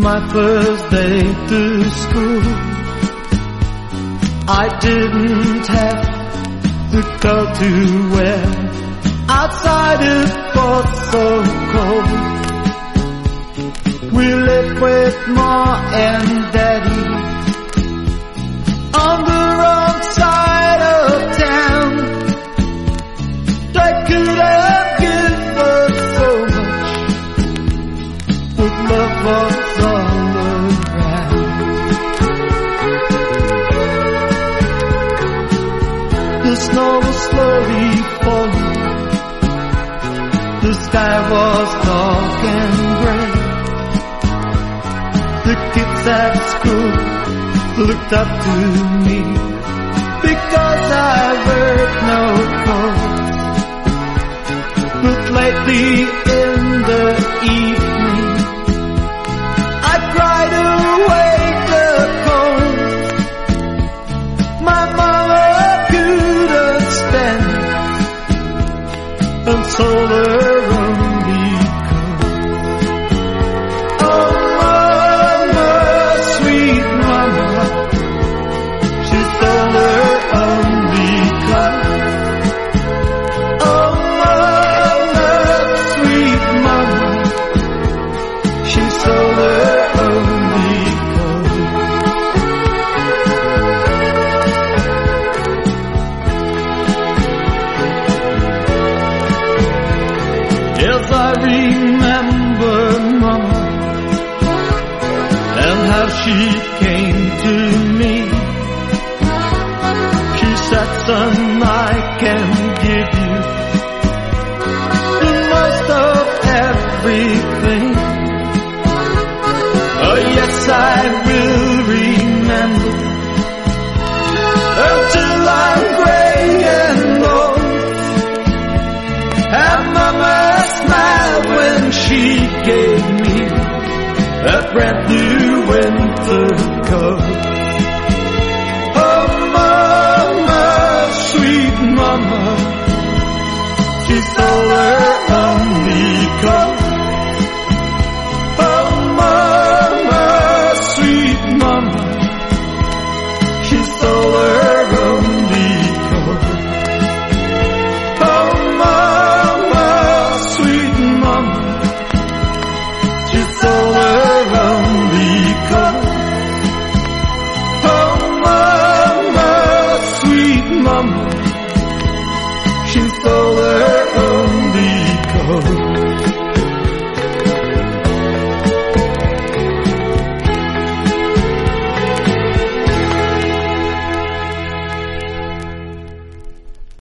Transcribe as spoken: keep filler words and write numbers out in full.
my first day to school. I didn't have the coat to wear. Outside it was so cold. We lived with Ma and Daddy on the wrong side of town. They could have given us so much, but love was all around. The snow was slowly falling. The sky was dark and gray. The kids at school looked up to me because I wear no coat. But lately in the evening, I cried away the cold. My mama couldn't stand it and sold her only coat. Oh, mama, sweet mama, she stole her only coat. Oh, mama, sweet mama, she stole her only coat. Yes, I remember Mama and how she came to me. She said, son, I can give you the most of everything. Oh yes, I will remember until I'm gray and old. And Mama smiled when she gave me a brand new winter coat.